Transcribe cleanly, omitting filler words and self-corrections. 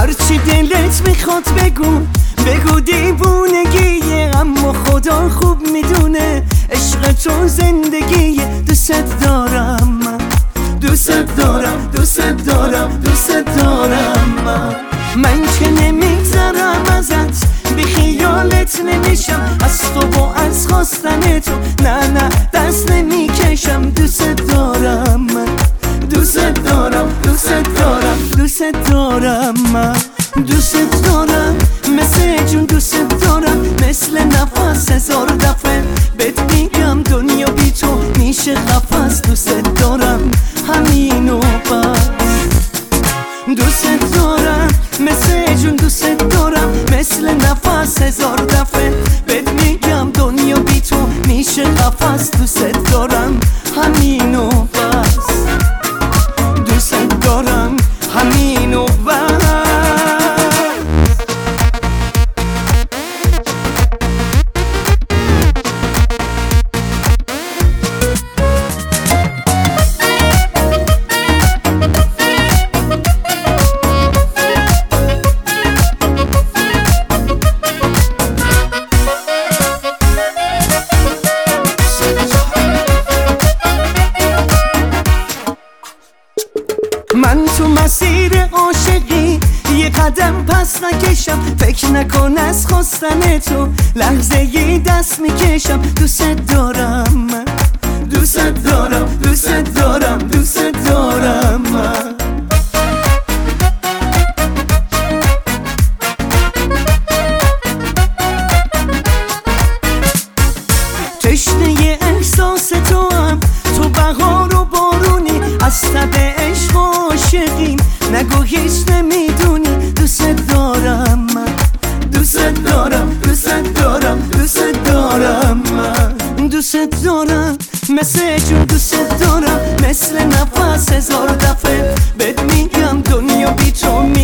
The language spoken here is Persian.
هرچی دلت میخواد بگو بگو دیوونگیه، اما خدا خوب میدونه عشق تو زندگیه. دوست دارم من، دوست دارم، دوست دارم، دوست دارم من که نمیگذرم ازت، بی خیالت نمیشم، از تو و از خواستن تو نه نه دست نمیکشم. دوست دارم من، دوست دارم، دوست دارم، دوست دارم من، دوست دارم مثل جون، دوست دارم مثل نفس، هزار دفعه بهت میگم دنیا بی تو میشه قفس. دوست دارم همینو بس، دوست دارم مثل جون، دوست دارم مثل نفس، هزار دفعه بهت میگم دنیا بی تو میشه قفس. دوست دارم همینو بس، دوست دارم همینو بس. من تو مسیر عاشقی یه قدم پس نکشم، فکر نکن از خواستن تو لحظه یه دست میکشم. دوست دارم من، دوست دارم، دوست دارم، دوست دارم من. تشنه احساس تو هم، تو بهار و بارونی، از تب عشق و عاشقیم نگو هیچ نمیدونی. دوست دارم من، دوست دارم، دوست دارم، دوست دارم من، دوست دارم مثل جون، دوست دارم مثل نفس، هزار دفعه بهت میگم دنیا بی تو